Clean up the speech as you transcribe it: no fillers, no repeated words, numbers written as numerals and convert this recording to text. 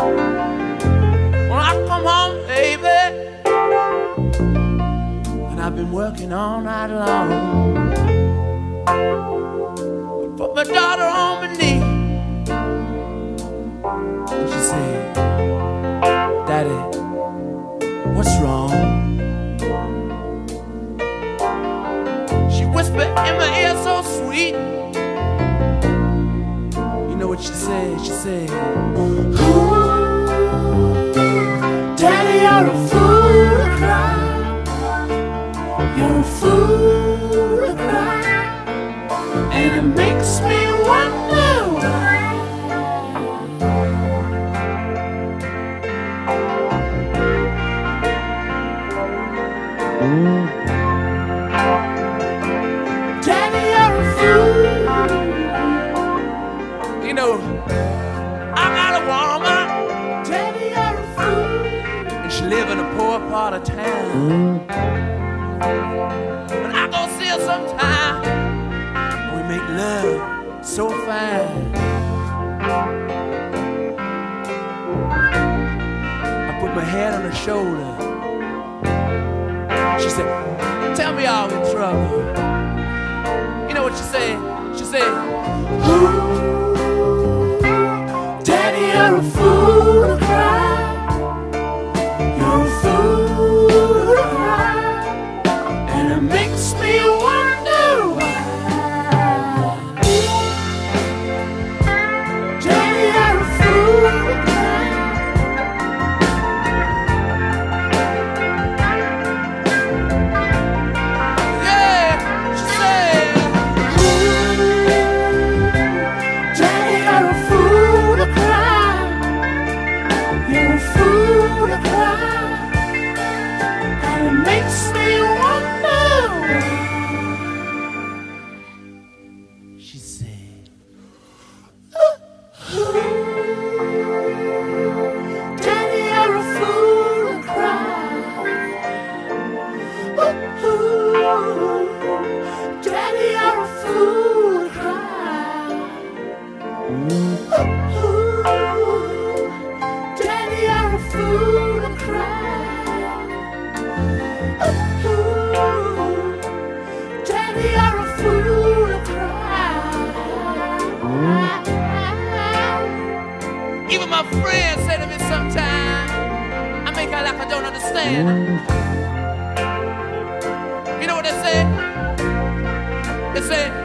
When I come home, baby, and I've been working all night long, I put my daughter on my knee, and she said, Daddy, what's wrong? She whispered in my ear so sweet. You know what she said? She said, ooh, Daddy, you're a fool to cry. You're a fool to cry. And it makes me wonder why. Daddy, you're a fool. You know, I got a woman. Daddy, you're a fool. And she live in a poor part of town. And I go see her sometime. We make love so fine. I put my head on her shoulder. She said, tell me I'm in trouble. You know what she said? She said, ooh, Daddy, you're a fool to cry. You're a fool to cry. And it makes me wonder why. Daddy, you're a fool to cry. Yeah, she said, Daddy, you're a fool to cry. You're a fool to cry. And it makes me wonder why. She said, Daddy, you're a fool to cry. Daddy, you're a fool to cry. Daddy, you're a fool to cry. Daddy, you're a fool to cry. Even my friends say to me sometimes, I make out like I don't understand. You know what they say? They say,